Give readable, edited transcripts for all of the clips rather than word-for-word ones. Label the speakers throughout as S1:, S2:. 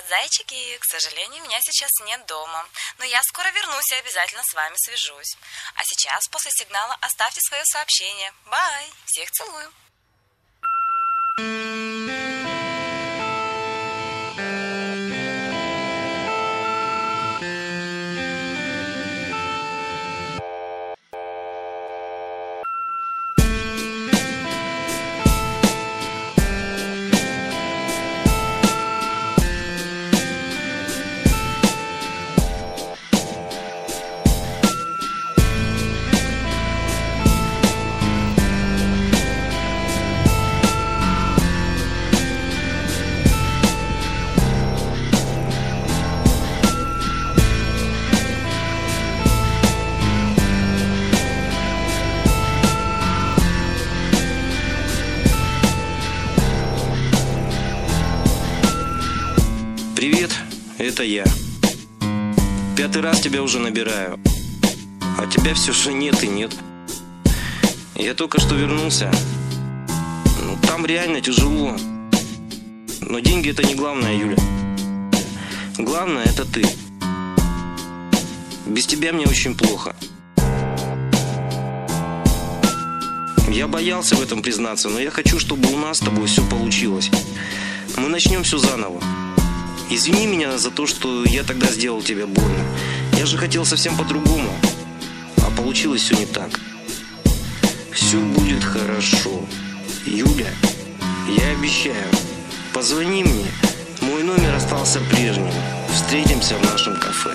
S1: Привет, зайчики. К сожалению, меня сейчас нет дома. Но я скоро вернусь и обязательно с вами свяжусь. А сейчас, после сигнала, оставьте свое сообщение. Бай. Всех целую.
S2: Привет, это я. 5-й раз тебя уже набираю, а тебя все же нет и нет. Я только что вернулся. Там реально тяжело. Но деньги это не главное, Юля. Главное это ты. Без тебя мне очень плохо. Я боялся в этом признаться, но я хочу, чтобы у нас с тобой все получилось. Мы начнем все заново. Извини меня за то, что я тогда сделал тебе больно. Я же хотел совсем по-другому, а получилось все не так. Все будет хорошо. Юля, я обещаю. Позвони мне. Мой номер остался прежним. Встретимся в нашем кафе.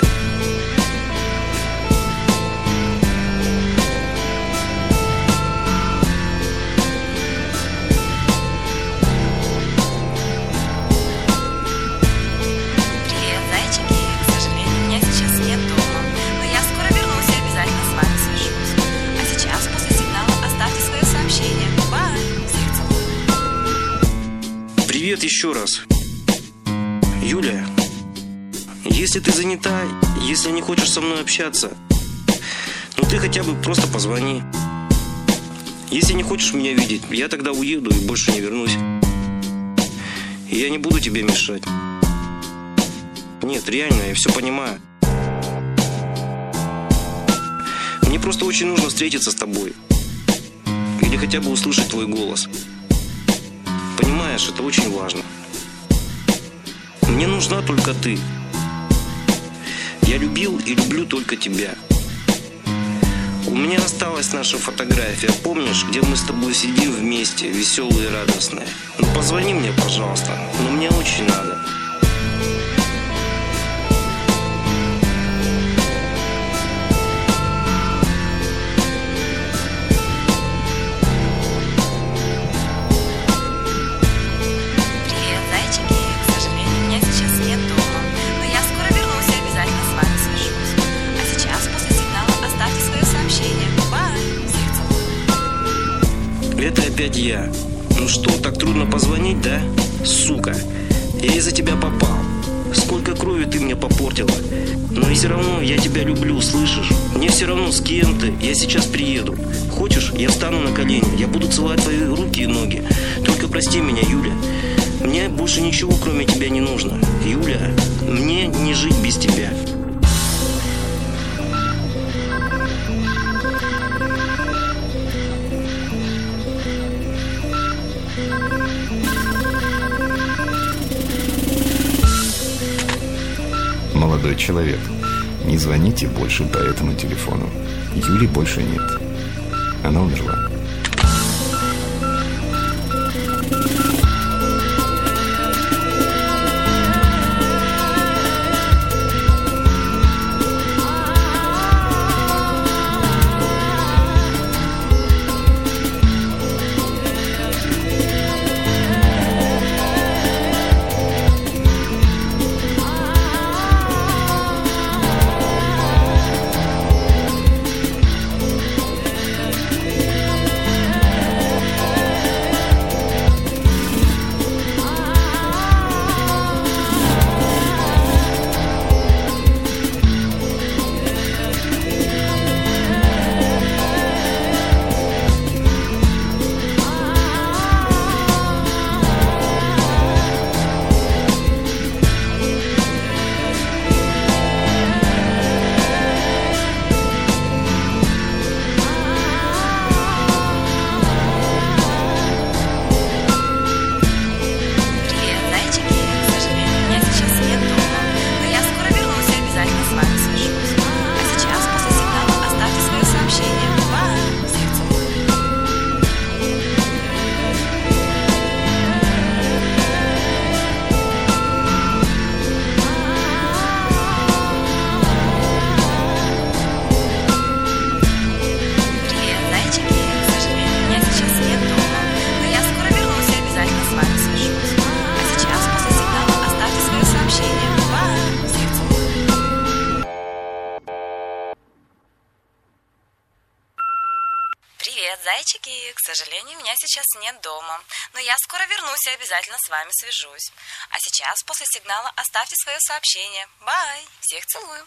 S2: Привет еще раз. Юля, если ты занята, если не хочешь со мной общаться, ты хотя бы просто позвони. Если не хочешь меня видеть, я тогда уеду и больше не вернусь. И я не буду тебе мешать. Нет, реально, я все понимаю. Мне просто очень нужно встретиться с тобой. Или хотя бы услышать твой голос. Понимаешь, это очень важно. Мне нужна только ты. Я любил и люблю только тебя. У меня осталась наша фотография, помнишь, где мы с тобой сидим вместе, веселые и радостные. Позвони мне, пожалуйста, но мне очень надо. Это опять я. Ну что, так трудно позвонить, да? Сука, я из-за тебя попал. Сколько крови ты мне попортила. Но и все равно я тебя люблю, слышишь? Мне все равно с кем ты. Я сейчас приеду. Хочешь, я встану на колени. Я буду целовать твои руки и ноги. Только прости меня, Юля. Мне больше ничего, кроме тебя, не нужно. Юля, мне не жить без тебя.
S3: Молодой человек, не звоните больше по этому телефону. Юли больше нет. Она умерла.
S1: привет, зайчики. К сожалению, меня сейчас нет дома. Но я скоро вернусь и обязательно с вами свяжусь. А сейчас, после сигнала, оставьте свое сообщение. Бай! Всех целую.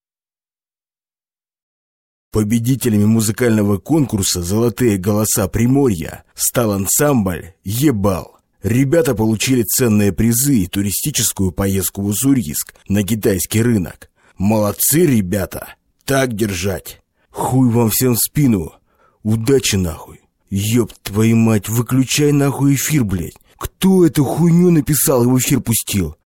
S4: Победителями музыкального конкурса «Золотые голоса Приморья» стал ансамбль «Ебал». Ребята получили ценные призы и туристическую поездку в Уссурийск на китайский рынок. Молодцы, ребята! Так держать! Хуй вам всем в спину! Удачи нахуй! Ёб твою мать, выключай нахуй эфир, блядь! Кто эту хуйню написал и в эфир пустил?